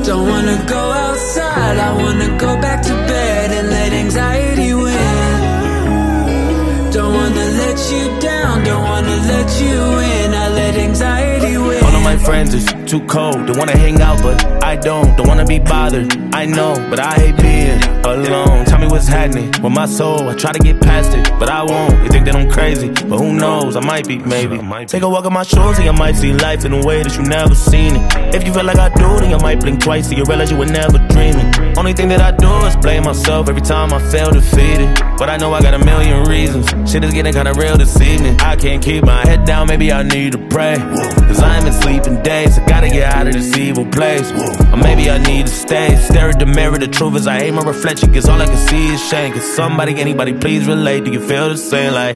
Don't wanna go outside, I wanna go back to bed and let anxiety win. Don't wanna let you down, don't wanna let you in, I let anxiety win. All of my friends is too cold, they wanna hang out but I don't wanna be bothered. I know, but I hate being alone. Tell me what's happening with my soul, I try to get past it, but I won't. You think that I'm crazy, but who knows, I might be, maybe. Take a walk on my shores and you might see life in a way that you never seen it. If you feel like I do, then you might blink twice and you realize you were never dreaming. Only thing that I do is blame myself every time I feel defeated, but I know I got a million reasons. Shit is getting kinda real this evening. I can't keep my head down, maybe I need to pray, cause I ain't been sleeping days, I gotta get out of this evil place. Or maybe I need to stay, stare at the mirror, the truth is I hate my reflection, cause all I can see is shame. Cause somebody, anybody please relate, do you feel the same? Like